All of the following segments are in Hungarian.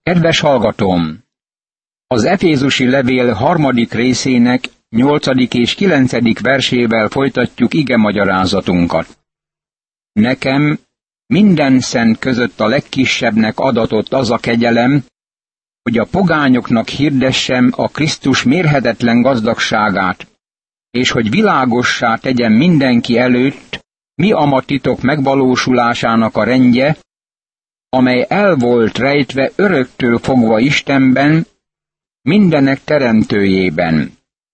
Kedves hallgatóm! Az Efézusi levél 3. részének 8. és 9. versével folytatjuk igemagyarázatunkat. Nekem minden szent között a legkisebbnek adatott az a kegyelem, hogy a pogányoknak hirdessem a Krisztus mérhetetlen gazdagságát, és hogy világossá tegyem mindenki előtt, mi a ma titok megvalósulásának a rendje, amely el volt rejtve öröktől fogva Istenben, mindenek teremtőjében.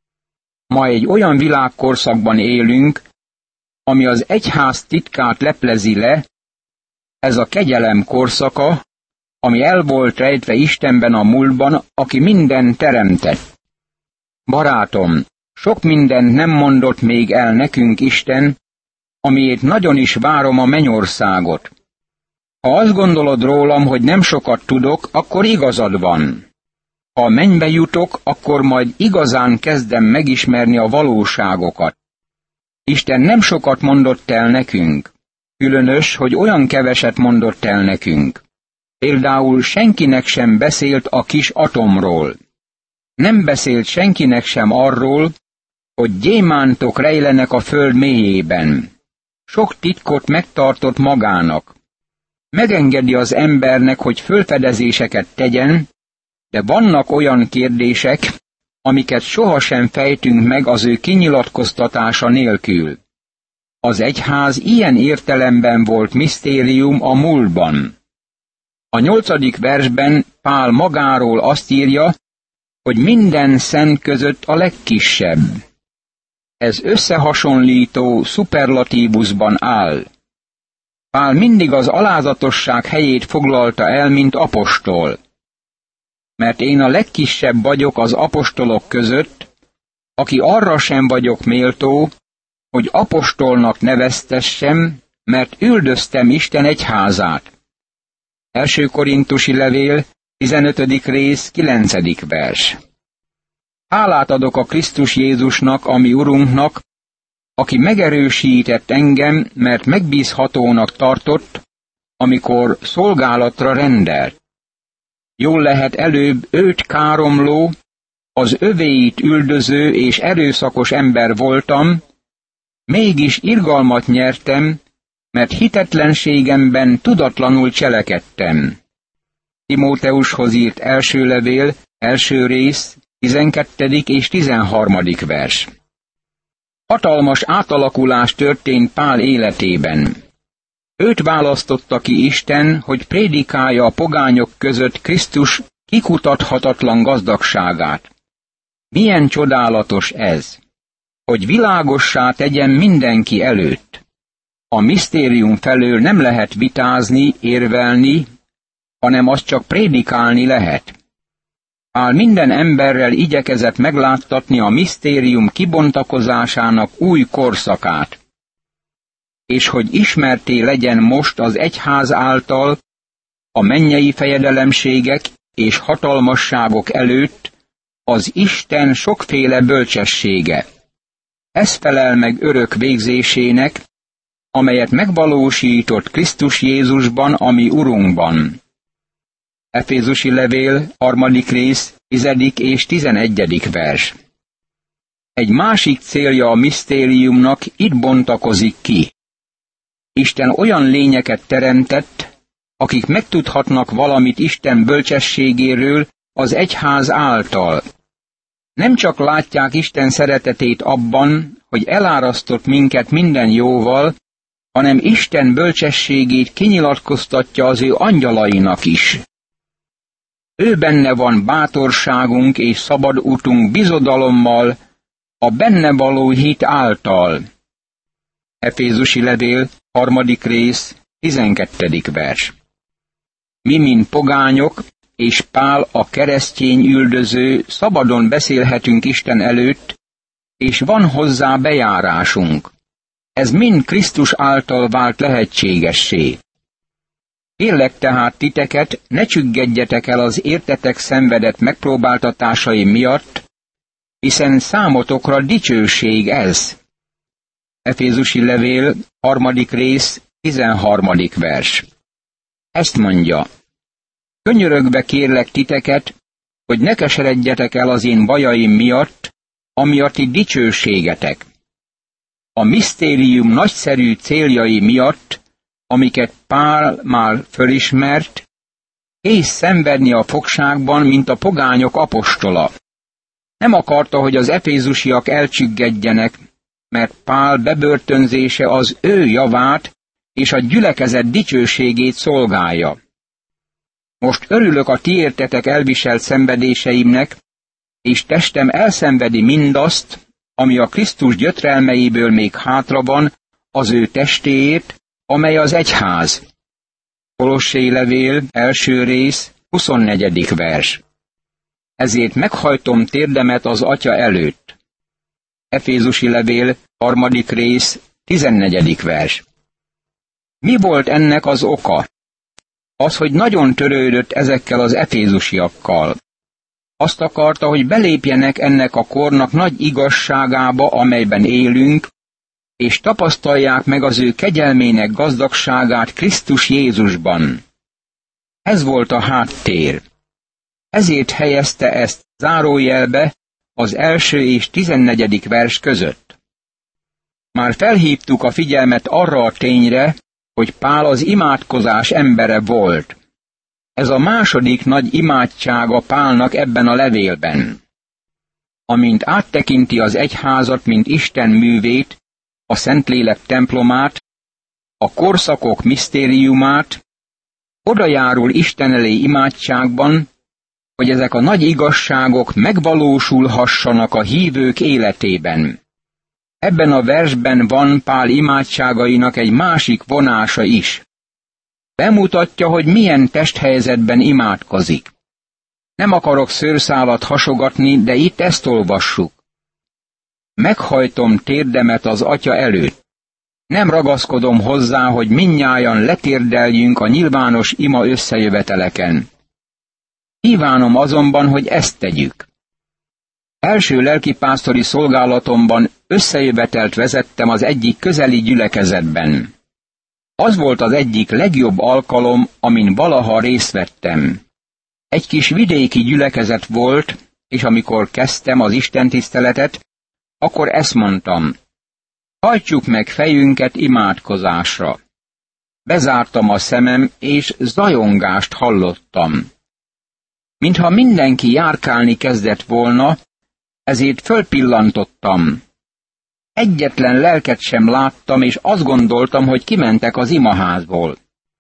Ma egy olyan világkorszakban élünk, ami az egyház titkát leplezi le, ez a kegyelem korszaka, ami el volt rejtve Istenben a múltban, aki mindent teremtett. Barátom, sok mindent nem mondott még el nekünk Isten, amiért nagyon is várom a mennyországot. Ha azt gondolod rólam, hogy nem sokat tudok, akkor igazad van. Ha a mennybe jutok, akkor majd igazán kezdem megismerni a valóságokat. Isten nem sokat mondott el nekünk. Különös, hogy olyan keveset mondott el nekünk. Például senkinek sem beszélt a kis atomról. Nem beszélt senkinek sem arról, hogy gyémántok rejlenek a föld mélyében. Sok titkot megtartott magának. Megengedi az embernek, hogy fölfedezéseket tegyen, de vannak olyan kérdések, amiket sohasem fejtünk meg az ő kinyilatkoztatása nélkül. Az egyház ilyen értelemben volt misztérium a múltban. A 8. versben Pál magáról azt írja, hogy minden szent között a legkisebb. Ez összehasonlító szuperlatívusban áll. Pál mindig az alázatosság helyét foglalta el, mint apostol. Mert én a legkisebb vagyok az apostolok között, aki arra sem vagyok méltó, hogy apostolnak neveztessem, mert üldöztem Isten egyházát. 1. Korintusi levél, 15. rész, 9. vers. Hálát adok a Krisztus Jézusnak, a mi Urunknak, aki megerősített engem, mert megbízhatónak tartott, amikor szolgálatra rendelt. Jól lehet előbb őt káromló, az övéit üldöző és erőszakos ember voltam, mégis irgalmat nyertem, mert hitetlenségemben tudatlanul cselekedtem. Timóteushoz írt első levél, első rész, 12. és 13. vers. Hatalmas átalakulás történt Pál életében. Őt választotta ki Isten, hogy prédikálja a pogányok között Krisztus kikutathatatlan gazdagságát. Milyen csodálatos ez, hogy világossá tegyen mindenki előtt. A misztérium felől nem lehet vitázni, érvelni, hanem azt csak prédikálni lehet. Pál minden emberrel igyekezett megláttatni a misztérium kibontakozásának új korszakát, és hogy ismerté legyen most az egyház által a mennyei fejedelemségek és hatalmasságok előtt az Isten sokféle bölcsessége. Ez felel meg örök végzésének, amelyet megvalósított Krisztus Jézusban, a mi Urunkban. Efézusi levél, 3. rész, 10. és 11. vers. Egy másik célja a misztériumnak itt bontakozik ki. Isten olyan lényeket teremtett, akik megtudhatnak valamit Isten bölcsességéről az egyház által. Nem csak látják Isten szeretetét abban, hogy elárasztott minket minden jóval, hanem Isten bölcsességét kinyilatkoztatja az ő angyalainak is. Ő benne van bátorságunk és szabad útunk bizodalommal, a benne való hit által. Efézusi levél, 3. rész, 12. vers. Mi, mint pogányok, és Pál a keresztény üldöző, szabadon beszélhetünk Isten előtt, és van hozzá bejárásunk. Ez mind Krisztus által vált lehetségessé. Kérlek tehát titeket, ne csüggedjetek el az értetek szenvedett megpróbáltatásai miatt, hiszen számotokra dicsőség ez. Efézusi levél, 3. rész, 13. vers. Ezt mondja: Könyörögve kérlek titeket, hogy ne keseredjetek el az én bajaim miatt, ami a ti dicsőségetek. A misztérium nagyszerű céljai miatt, amiket Pál már fölismert, kész szenvedni a fogságban, mint a pogányok apostola. Nem akarta, hogy az efézusiak elcsüggedjenek, mert Pál bebörtönzése az ő javát és a gyülekezet dicsőségét szolgálja. Most örülök a ti értetek elviselt szenvedéseimnek, és testem elszenvedi mindazt, ami a Krisztus gyötrelmeiből még hátra van, az ő testéért, amely az egyház. Kolossé levél, első rész, 24. vers. Ezért meghajtom térdemet az Atya előtt. Efézusi levél, 3. rész, 14. vers. Mi volt ennek az oka? Az, hogy nagyon törődött ezekkel az efézusiakkal. Azt akarta, hogy belépjenek ennek a kornak nagy igazságába, amelyben élünk, és tapasztalják meg az ő kegyelmének gazdagságát Krisztus Jézusban. Ez volt a háttér. Ezért helyezte ezt zárójelbe az 1. és 14. vers között. Már felhívtuk a figyelmet arra a tényre, hogy Pál az imádkozás embere volt. Ez a második nagy imádsága Pálnak ebben a levélben. Amint áttekinti az egyházat, mint Isten művét, a Szentlélek templomát, a korszakok misztériumát, oda járul Isten elé imádságban, hogy ezek a nagy igazságok megvalósulhassanak a hívők életében. Ebben a versben van Pál imádságainak egy másik vonása is. Bemutatja, hogy milyen testhelyzetben imádkozik. Nem akarok szőrszálat hasogatni, de itt ezt olvassuk. Meghajtom térdemet az Atya előtt. Nem ragaszkodom hozzá, hogy mindnyájan letérdeljünk a nyilvános ima összejöveteleken. Kívánom azonban, hogy ezt tegyük. Első lelkipásztori szolgálatomban összejövetelt vezettem az egyik közeli gyülekezetben. Az volt az egyik legjobb alkalom, amin valaha részt vettem. Egy kis vidéki gyülekezet volt, és amikor kezdtem az istentiszteletet, akkor ezt mondtam: hajtsuk meg fejünket imádkozásra. Bezártam a szemem, és zajongást hallottam. Mintha mindenki járkálni kezdett volna, ezért fölpillantottam. Egyetlen lelket sem láttam, és azt gondoltam, hogy kimentek az imaházból.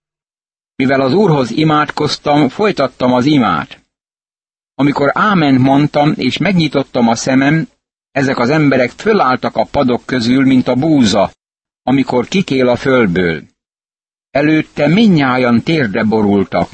Mivel az Úrhoz imádkoztam, folytattam az imát. Amikor áment mondtam, és megnyitottam a szemem, ezek az emberek fölálltak a padok közül, mint a búza, amikor kikél a földből. Előtte mindnyájan térdre borultak.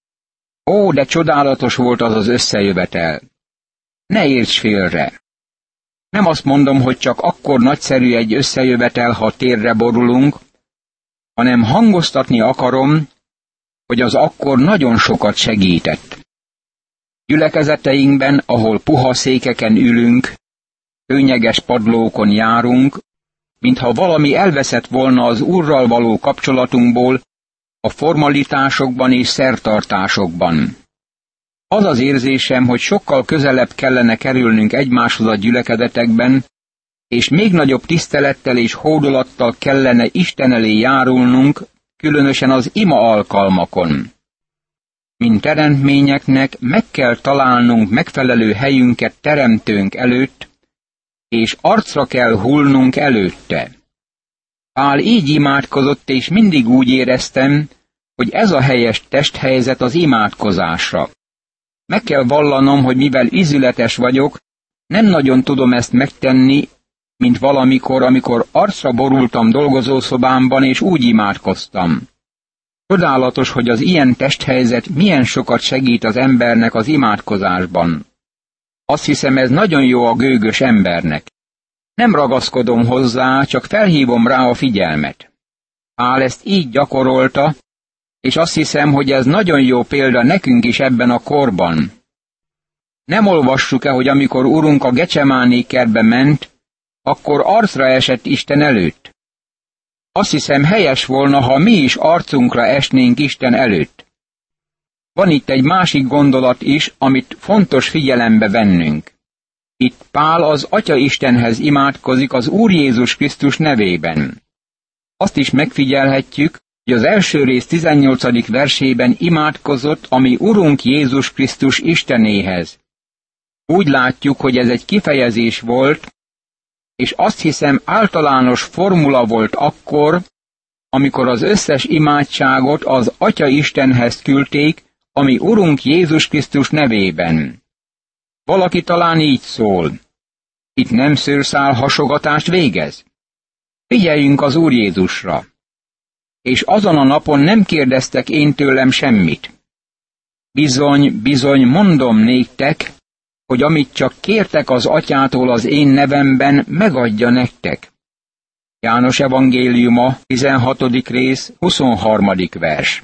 Ó, de csodálatos volt az az összejövetel! Ne érts félre! Nem azt mondom, hogy csak akkor nagyszerű egy összejövetel, ha térdre borulunk, hanem hangoztatni akarom, hogy az akkor nagyon sokat segített. Gyülekezeteinkben, ahol puha székeken ülünk, kőnyeges padlókon járunk, mintha valami elveszett volna az Úrral való kapcsolatunkból, a formalitásokban és szertartásokban. Az az érzésem, hogy sokkal közelebb kellene kerülnünk egymáshoz a gyülekezetekben, és még nagyobb tisztelettel és hódolattal kellene Isten elé járulnunk, különösen az ima alkalmakon. Mint teremtményeknek meg kell találnunk megfelelő helyünket teremtőnk előtt, és arcra kell hullnunk előtte. Pál így imádkozott, és mindig úgy éreztem, hogy ez a helyes testhelyzet az imádkozásra. Meg kell vallanom, hogy mivel ízületes vagyok, nem nagyon tudom ezt megtenni, mint valamikor, amikor arcra borultam dolgozószobámban, és úgy imádkoztam. Csodálatos, hogy az ilyen testhelyzet milyen sokat segít az embernek az imádkozásban. Azt hiszem, ez nagyon jó a gőgös embernek. Nem ragaszkodom hozzá, csak felhívom rá a figyelmet. Pál ezt így gyakorolta, és azt hiszem, hogy ez nagyon jó példa nekünk is ebben a korban. Nem olvassuk-e, hogy amikor Urunk a Gecsemáné kertbe ment, akkor arcra esett Isten előtt? Azt hiszem, helyes volna, ha mi is arcunkra esnénk Isten előtt. Van itt egy másik gondolat is, amit fontos figyelembe vennünk. Itt Pál az Atya Istenhez imádkozik az Úr Jézus Krisztus nevében. Azt is megfigyelhetjük, hogy az első rész 18. versében imádkozott a mi Urunk Jézus Krisztus Istenéhez. Úgy látjuk, hogy ez egy kifejezés volt, és azt hiszem általános formula volt akkor, amikor az összes imádságot az Atya Istenhez küldték, a mi Urunk Jézus Krisztus nevében. Valaki talán így szól. Itt nem szőrszál hasogatást végez? Figyeljünk az Úr Jézusra. És azon a napon nem kérdeztek én tőlem semmit. Bizony, mondom néktek, hogy amit csak kértek az Atyától az én nevemben, megadja nektek. János evangéliuma, 16. rész, 23. vers.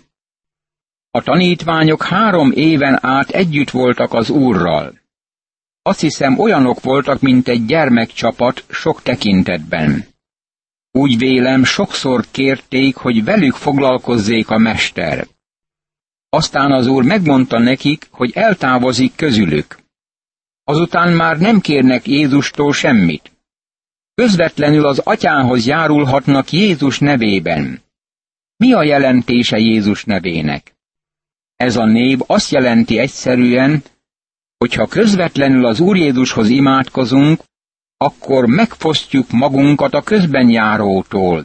A tanítványok 3 éven át együtt voltak az Úrral. Azt hiszem, olyanok voltak, mint egy gyermekcsapat sok tekintetben. Úgy vélem, sokszor kérték, hogy velük foglalkozzék a mester. Aztán az Úr megmondta nekik, hogy eltávozik közülük. Azután már nem kérnek Jézustól semmit. Közvetlenül az Atyához járulhatnak Jézus nevében. Mi a jelentése Jézus nevének? Ez a név azt jelenti egyszerűen, hogy ha közvetlenül az Úr Jézushoz imádkozunk, akkor megfosztjuk magunkat a közbenjárótól.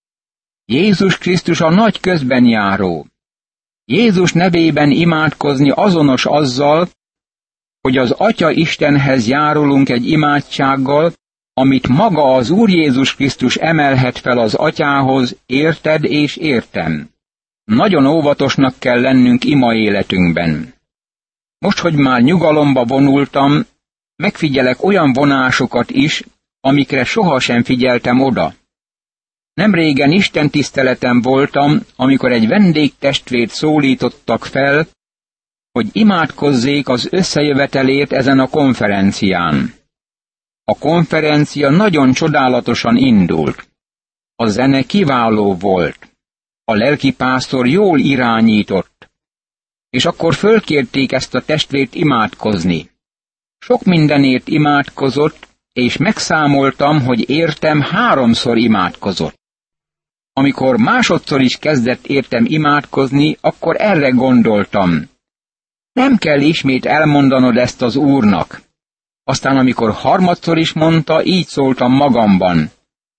Jézus Krisztus a nagy közbenjáró. Jézus nevében imádkozni azonos azzal, hogy az Atya Istenhez járulunk egy imádsággal, amit maga az Úr Jézus Krisztus emelhet fel az Atyához, érted és értem. Nagyon óvatosnak kell lennünk ima életünkben. Most, hogy már nyugalomba vonultam, megfigyelek olyan vonásokat is, amikre sohasem figyeltem oda. Nemrégen istentiszteleten voltam, amikor egy vendégtestvért szólítottak fel, hogy imádkozzék az összejövetelért ezen a konferencián. A konferencia nagyon csodálatosan indult. A zene kiváló volt. A lelkipásztor jól irányított. És akkor fölkérték ezt a testvért imádkozni. Sok mindenért imádkozott, és megszámoltam, hogy értem 3-szor imádkozott. Amikor másodszor is kezdett értem imádkozni, akkor erre gondoltam. Nem kell ismét elmondanod ezt az Úrnak. Aztán amikor harmadszor is mondta, így szóltam magamban.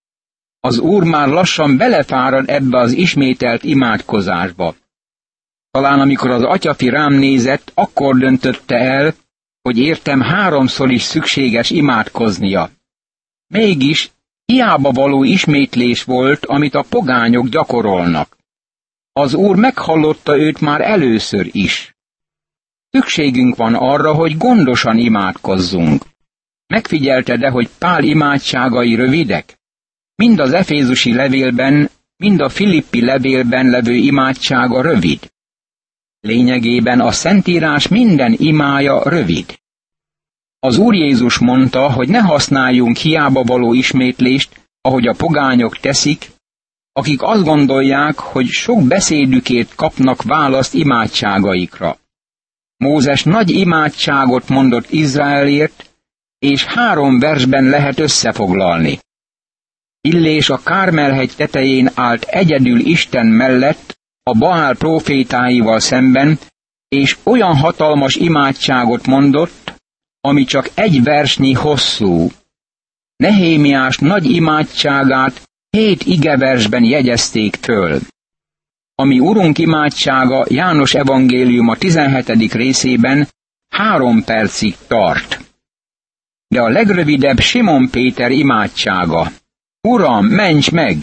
Az Úr már lassan belefárad ebbe az ismételt imádkozásba. Talán amikor az atyafi rám nézett, akkor döntötte el, hogy értem 3-szor is szükséges imádkoznia. Mégis hiába való ismétlés volt, amit a pogányok gyakorolnak. Az Úr meghallotta őt már először is. Szükségünk van arra, hogy gondosan imádkozzunk. Megfigyelted-e, hogy Pál imádságai rövidek? Mind az efézusi levélben, mind a filippi levélben levő imádsága rövid. Lényegében a Szentírás minden imája rövid. Az Úr Jézus mondta, hogy ne használjunk hiába való ismétlést, ahogy a pogányok teszik, akik azt gondolják, hogy sok beszédükért kapnak választ imádságaikra. Mózes nagy imádságot mondott Izraelért, és 3 versben lehet összefoglalni. Illés a Kármelhegy tetején állt egyedül Isten mellett, a Baál prófétáival szemben, és olyan hatalmas imádságot mondott, ami csak 1 versnyi hosszú. Nehémiás nagy imádságát 7 igeversben jegyezték föl. A mi Urunk imádsága János evangéliuma 17. részében 3 percig tart. De a legrövidebb Simon Péter imádsága. Uram, ments meg!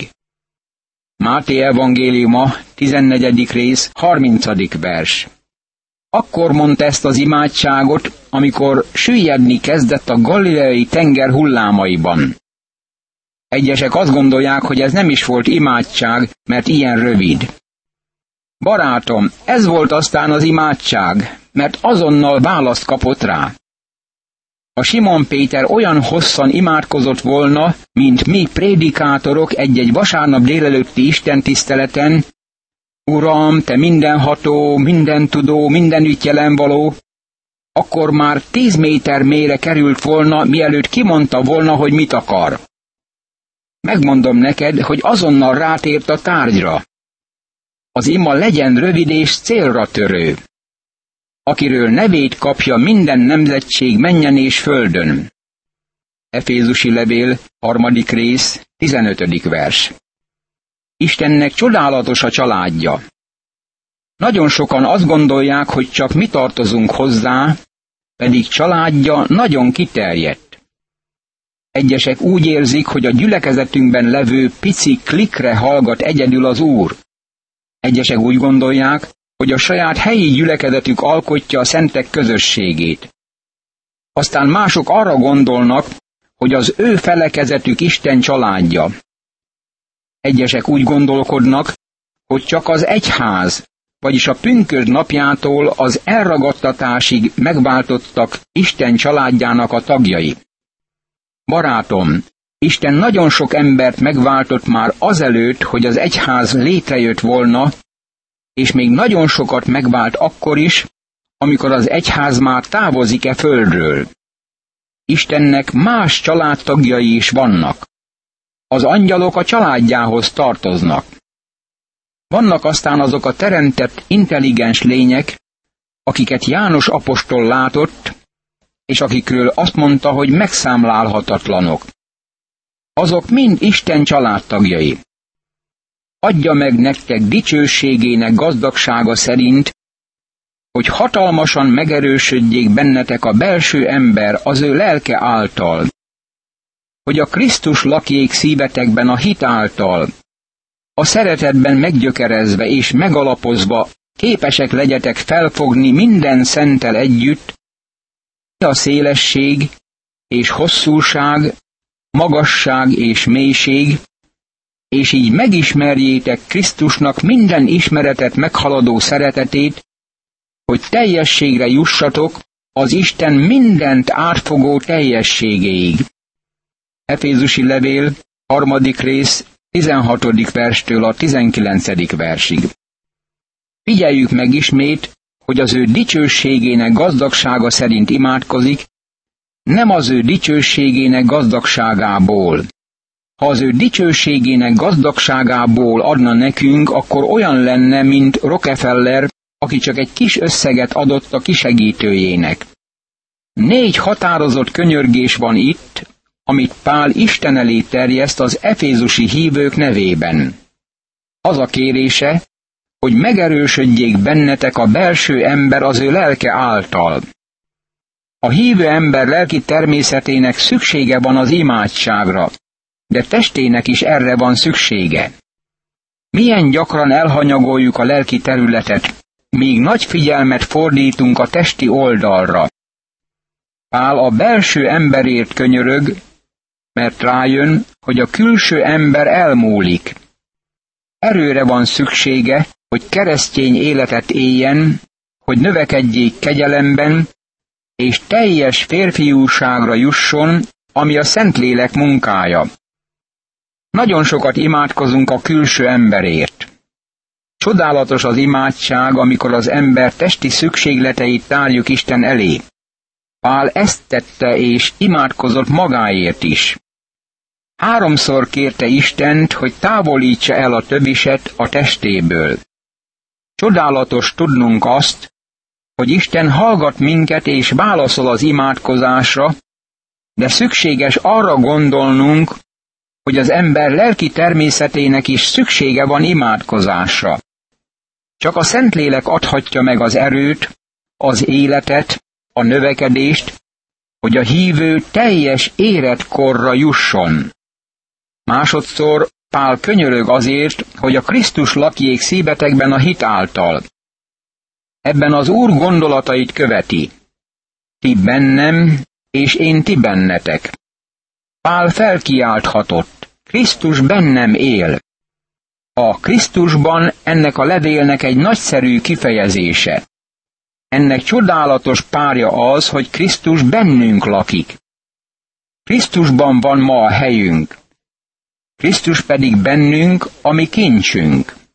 Máté evangéliuma 14. rész 30. vers. Akkor mondta ezt az imádságot, amikor süllyedni kezdett a galileai tenger hullámaiban. Egyesek azt gondolják, hogy ez nem is volt imádság, mert ilyen rövid. Barátom, ez volt aztán az imádság, mert azonnal választ kapott rá. Ha Simon Péter olyan hosszan imádkozott volna, mint mi prédikátorok egy-egy vasárnap délelőtti istentiszteleten, Uram, te mindenható, mindentudó, mindenütt jelenvaló, akkor már 10 méter mélyre került volna, mielőtt kimondta volna, hogy mit akar. Megmondom neked, hogy azonnal rátért a tárgyra. Az ima legyen rövid és célra törő, akiről nevét kapja minden nemzetség mennyen és földön. Efézusi levél, 3. rész, 15. vers. Istennek csodálatos a családja. Nagyon sokan azt gondolják, hogy csak mi tartozunk hozzá, pedig családja nagyon kiterjedt. Egyesek úgy érzik, hogy a gyülekezetünkben levő pici klikre hallgat egyedül az Úr. Egyesek úgy gondolják, hogy a saját helyi gyülekezetük alkotja a szentek közösségét. Aztán mások arra gondolnak, hogy az ő felekezetük Isten családja. Egyesek úgy gondolkodnak, hogy csak az egyház, vagyis a pünkösd napjától az elragadtatásig megváltottak Isten családjának a tagjai. Barátom, Isten nagyon sok embert megváltott már azelőtt, hogy az egyház létrejött volna, és még nagyon sokat megvált akkor is, amikor az egyház már távozik földről. Istennek más családtagjai is vannak. Az angyalok a családjához tartoznak. Vannak aztán azok a teremtett, intelligens lények, akiket János apostol látott, és akikről azt mondta, hogy megszámlálhatatlanok. Azok mind Isten családtagjai. Adja meg nektek dicsőségének gazdagsága szerint, hogy hatalmasan megerősödjék bennetek a belső ember az ő lelke által, hogy a Krisztus lakjék szívetekben a hit által, a szeretetben meggyökerezve és megalapozva képesek legyetek felfogni minden szenttel együtt, a szélesség és hosszúság, magasság és mélység, és így megismerjétek Krisztusnak minden ismeretet meghaladó szeretetét, hogy teljességre jussatok az Isten mindent átfogó teljességéig. Efézusi levél, 3. rész, 16. verstől a 19. versig. Figyeljük meg ismét, hogy az ő dicsőségének gazdagsága szerint imádkozik, nem az ő dicsőségének gazdagságából. Ha az ő dicsőségének gazdagságából adna nekünk, akkor olyan lenne, mint Rockefeller, aki csak egy kis összeget adott a kisegítőjének. 4 határozott könyörgés van itt, amit Pál Isten elé terjeszt az efézusi hívők nevében. Az a kérése, hogy megerősödjék bennetek a belső ember az ő lelke által. A hívő ember lelki természetének szüksége van az imádságra, de testének is erre van szüksége. Milyen gyakran elhanyagoljuk a lelki területet, míg nagy figyelmet fordítunk a testi oldalra. Pál a belső emberért könyörög, mert rájön, hogy a külső ember elmúlik. Erőre van szüksége, hogy keresztény életet éljen, hogy növekedjék kegyelemben, és teljes férfiúságra jusson, ami a Szentlélek munkája. Nagyon sokat imádkozunk a külső emberért. Csodálatos az imádság, amikor az ember testi szükségleteit tárjuk Isten elé. Pál ezt tette és imádkozott magáért is. 3-szor kérte Istent, hogy távolítsa el a töviset a testéből. Csodálatos tudnunk azt, hogy Isten hallgat minket és válaszol az imádkozásra, de szükséges arra gondolnunk, hogy az ember lelki természetének is szüksége van imádkozásra. Csak a Szentlélek adhatja meg az erőt, az életet, a növekedést, hogy a hívő teljes életkorra jusson. Másodszor Pál könyörög azért, hogy a Krisztus lakjék szívetekben a hit által. Ebben az Úr gondolatait követi. Ti bennem, és én ti bennetek. Pál felkiálthatott, Krisztus bennem él. A Krisztusban ennek a levélnek egy nagyszerű kifejezése. Ennek csodálatos párja az, hogy Krisztus bennünk lakik. Krisztusban van ma a helyünk. Krisztus pedig bennünk, a mi kincsünk.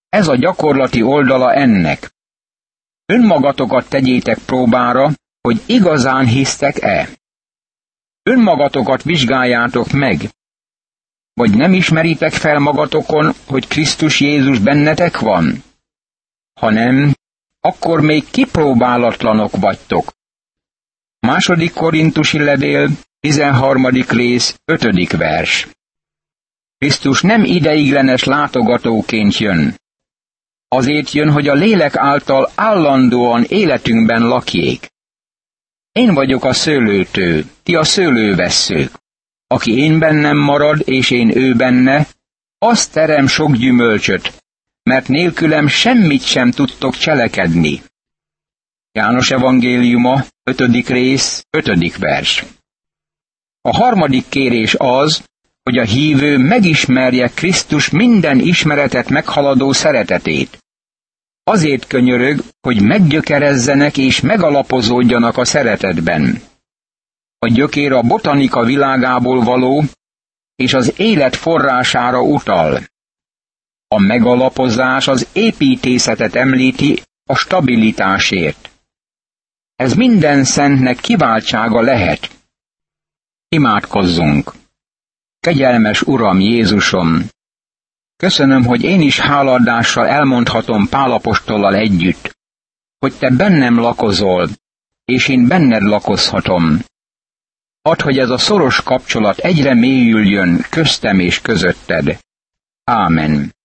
Ez a gyakorlati oldala ennek. Önmagatokat tegyétek próbára, hogy igazán hisztek-e. Önmagatokat vizsgáljátok meg. Vagy nem ismeritek fel magatokon, hogy Krisztus Jézus bennetek van? Ha nem, akkor még kipróbálatlanok vagytok. 2. Korintusi levél, 13. rész, 5. vers. Krisztus nem ideiglenes látogatóként jön. Azért jön, hogy a lélek által állandóan életünkben lakjék. Én vagyok a szőlőtő, ti a szőlővesszők. Aki én bennem marad, és én ő benne, az terem sok gyümölcsöt, mert nélkülem semmit sem tudtok cselekedni. János evangéliuma, 5. rész, 5. vers. A harmadik kérés az, hogy a hívő megismerje Krisztus minden ismeretet meghaladó szeretetét. Azért könyörög, hogy meggyökerezzenek és megalapozódjanak a szeretetben. A gyökér a botanika világából való, és az élet forrására utal. A megalapozás az építészetet említi a stabilitásért. Ez minden szentnek kiváltsága lehet. Imádkozzunk! Kegyelmes Uram Jézusom! Köszönöm, hogy én is hálaadással elmondhatom Pál apostollal együtt, hogy te bennem lakozol, és én benned lakozhatom. Add, hogy ez a szoros kapcsolat egyre mélyüljön köztem és közötted. Ámen.